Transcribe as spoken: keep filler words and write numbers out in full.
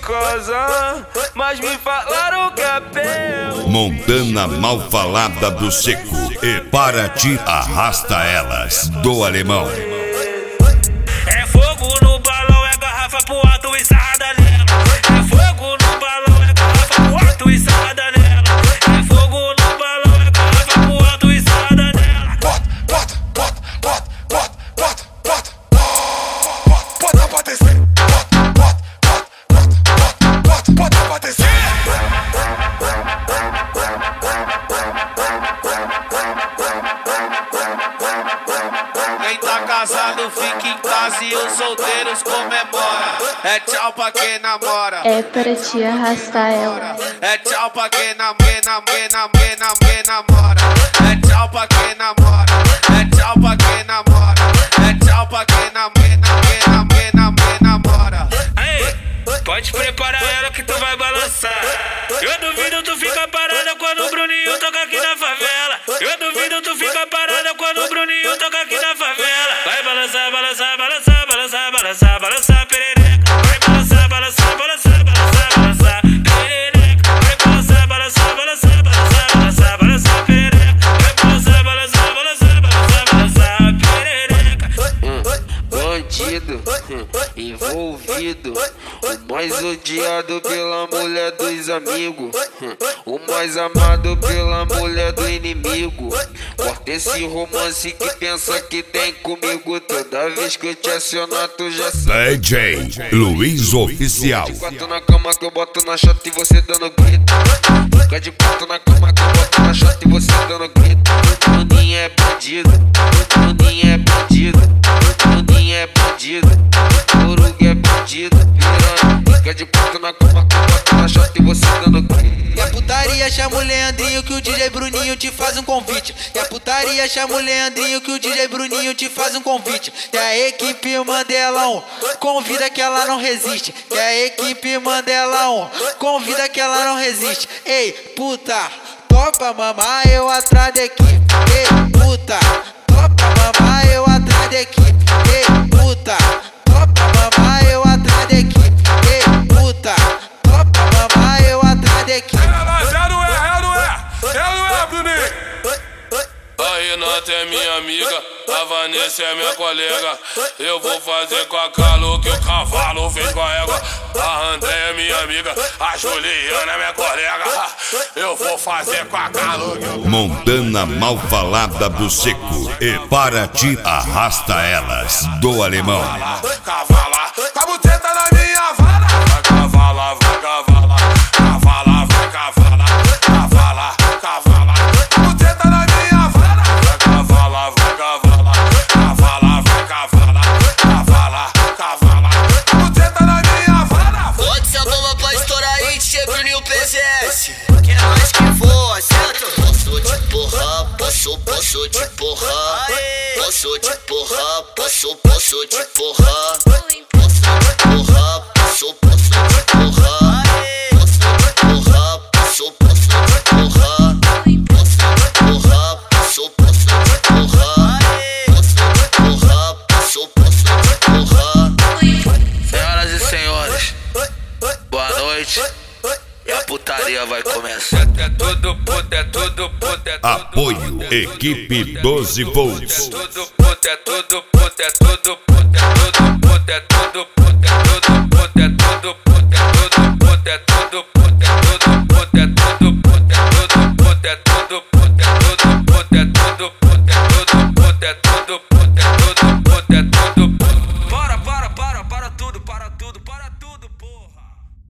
casa, mas me falaram que é pé. Montana mal falada do Seco e para ti arrasta elas do Alemão. É fogo no balão, é garrafa pro alto e sarrada nela. É fogo no balão, é garrafa pro alto e sarrada nela. É fogo no balão, é garrafa pro alto e sarrada nela. Bota, bota, bota, bota, bota, bota, bota, bota, bota pra descer. Bota, bota, bota, bota, bota, bota pra descer. Quem tá casado fica em casa e os solteiros comemora. É tchau pra quem namora. É para te arrastar ela. É tchau pra quem nam, quem nam, quem nam, quem nam, quem namora. É tchau pra quem namora. É tchau pra quem namora. É tchau pra quem nam, quem nam, quem nam, quem nam, quem namora. Aí, pode preparar ela que tu vai balançar. Eu duvido tu fica parada quando o Bruninho toca aqui na favela. Eu duvido tu fica parada quando o Bruninho toca aqui na favela. Vai balançar, balançar, balançar, balançar, balançar, balançar, perereca. Vai balançar, balançar, balançar, balançar, balançar, perereca. Vai balançar, balançar, balançar, balançar, balançar, balançar, perereca. Vai balançar, balançar, balançar, balançar, balançar, perereca. Bandido, envolvido, o mais odiado pela mulher dos amigos, o mais amado pela mulher do inimigo. Corta esse romance que pensa que tem comigo. Toda vez que eu te acionar tu já sabe. D J Luiz Oficial. De quatro na cama que eu boto na chata e você dando grito. Fica de quatro na cama que eu boto na chata e você dando grito. Bruninho é bandido, Bruninho é bandido, Bruninho é bandido, Coruga é bandido, piranha. Fica de quatro na cama que eu boto na chata e você dando grito. E a putaria chama o Leandrinho que o D J Bruninho te faz um convite. E a putaria chama o Leandrinho que o D J Bruninho te faz um convite. E a equipe Mandelão convida que ela não resiste. E a equipe Mandelão convida que ela não resiste. Ei, puta, topa mamar eu atrás da equipe. Ei, puta, topa mamar eu atrás da equipe. Ei, puta, topa mamar eu atrás da equipe. Ei, puta, topa mamar eu atrás da equipe. A Renata é minha amiga, a Vanessa é minha colega. Eu vou fazer com a Calo que o cavalo fez com a égua. A André é minha amiga, a Juliana é minha colega. Eu vou fazer com a Calo que o... Montana mal falada do Seco e para ti arrasta elas do Alemão. Cavala, com a buceta na minha vara. Vai cavala, vai cavala, cavala, vai cavala, cavala, cavala. Com a buceta na minha vara. Vai cavala, vai cavala, cavala, vai cavala, cavala, cavala. Com a buceta na minha vara. Pode ser toma pra estourar aí, D J Bruninho P C S. Quer mais que for, certo? Posso te porrar, posso, posso te porrar. Posso te porrar, posso, posso te porrar. Posso te porrar, posso, posso te porrar. Posso te porrar, posso, posso te porrar. Posso te porrar, posso, posso te porrar. Posso te porrar, posso, posso te porrar. Senhoras e senhores, boa noite. E a putaria vai começar. É tudo puto, é tudo puto, é tudo Apoio Equipe doze volts. tudo puto, é tudo puto, é tudo puto, é tudo puto, é tudo puto, é tudo puto, é tudo puto, é tudo puto, é tudo puto, é tudo puto, é tudo puto, é tudo puto, é tudo puto, é tudo puto, é tudo puto, é tudo puto, é tudo puto, é tudo puto, é tudo